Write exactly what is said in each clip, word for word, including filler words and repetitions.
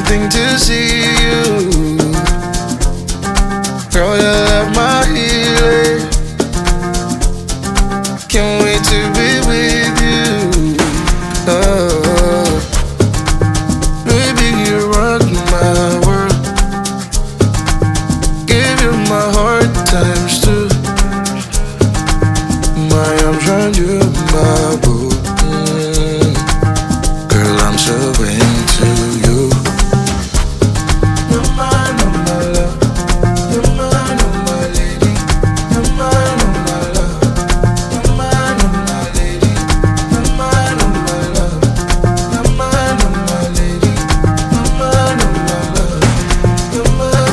everything to see you. Girl, you love my healing. Can't wait to be with you. Oh, baby, you rock my world. Give you my heart times two. My arms round you, my boo. Mm. Girl, I'm so into you. You're mine, oh my love. You're mine, oh my lady. You're mine, oh my love. You're mine, oh my lady. You're mine, oh my love. You're mine, oh my lady. You're mine, oh my love. You're mine.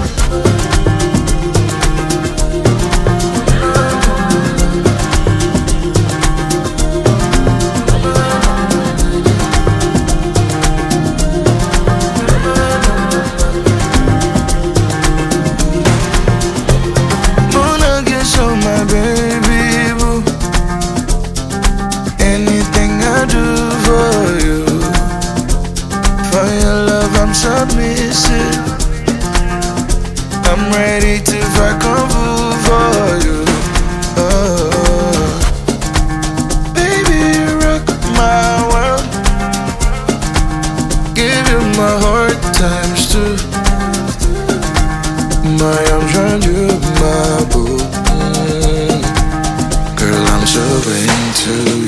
So my baby boo, anything I do for you, for your love I'm submissive. I'm ready to fight kung fu for you. Oh, baby, you rock my world. Give you my heart times two. My arms round you, my boo. Girl, I'm so into